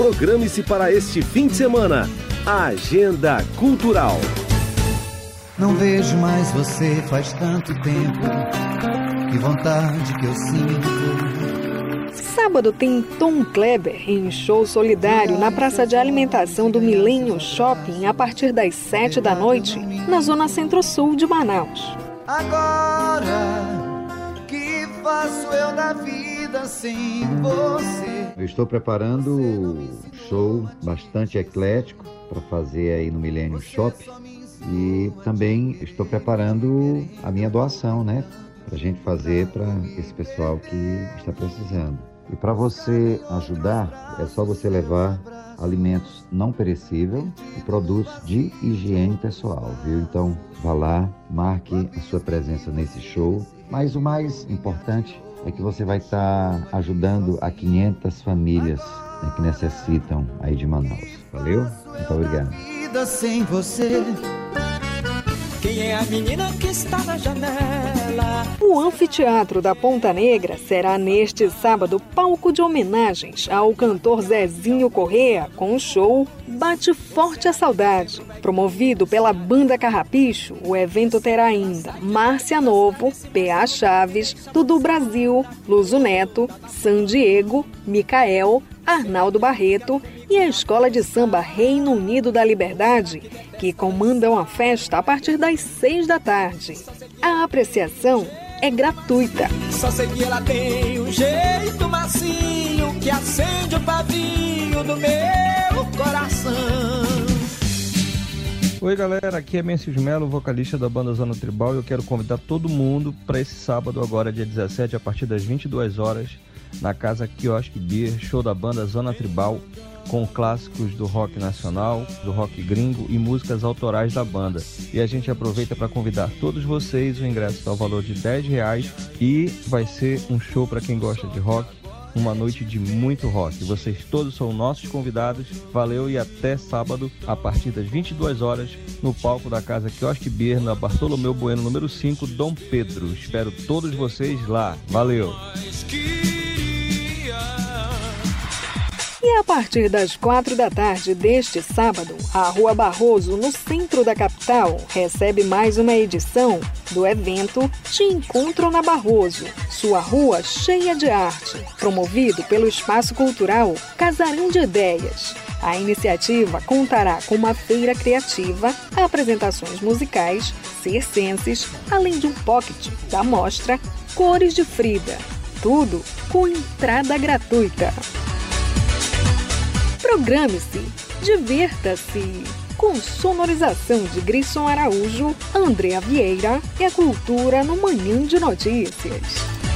Programe-se para este fim de semana. A Agenda Cultural. Não vejo mais você faz tanto tempo. Que vontade que eu sinto. Sábado tem Tom Kleber em show solidário na praça de alimentação do Millennium Shopping a partir das 7 da noite, na zona centro-sul de Manaus. Agora, que faço eu da vida sem você? Eu estou preparando um show bastante eclético para fazer aí no Millennium Shopping e também estou preparando a minha doação, né? Para a gente fazer para esse pessoal que está precisando. E para você ajudar, é só você levar alimentos não perecíveis e produtos de higiene pessoal, viu? Então, vá lá, marque a sua presença nesse show. Mas o mais importante é que você vai estar ajudando a 500 famílias, né, que necessitam aí de Manaus. Valeu? Muito obrigado. Vida sem você. Quem é a menina que está na janela? O Anfiteatro da Ponta Negra será neste sábado palco de homenagens ao cantor Zezinho Corrêa com o show Bate Forte a Saudade. Promovido pela Banda Carrapicho, o evento terá ainda Márcia Novo, P.A. Chaves, Dudu Brasil, Luzo Neto, San Diego, Micael, Arnaldo Barreto e a Escola de Samba Reino Unido da Liberdade, que comandam a festa a partir das 6 da tarde. A apreciação é gratuita. Só sei que ela tem um jeito macio que acende o pavio do meu coração. Oi galera, aqui é Mencis Melo, vocalista da banda Zona Tribal, e eu quero convidar todo mundo para esse sábado agora, dia 17, a partir das 22 horas, na Casa Quiosque Beer, show da banda Zona Tribal, com clássicos do rock nacional, do rock gringo e músicas autorais da banda. E a gente aproveita para convidar todos vocês, o ingresso está ao valor de R$10 e vai ser um show para quem gosta de rock, uma noite de muito rock. Vocês todos são nossos convidados, valeu e até sábado, a partir das 22 horas, no palco da Casa Quiosque Beer, na Bartolomeu Bueno, número 5, Dom Pedro. Espero todos vocês lá, valeu! E a partir das 4 da tarde deste sábado, a Rua Barroso, no centro da capital, recebe mais uma edição do evento Te Encontro na Barroso, sua rua cheia de arte, promovido pelo Espaço Cultural Casarão de Ideias. A iniciativa contará com uma feira criativa, apresentações musicais, circenses, além de um pocket da mostra Cores de Frida. Tudo com entrada gratuita. Programe-se, divirta-se, com sonorização de Grisson Araújo, Andréa Vieira e a cultura no Manhã de Notícias.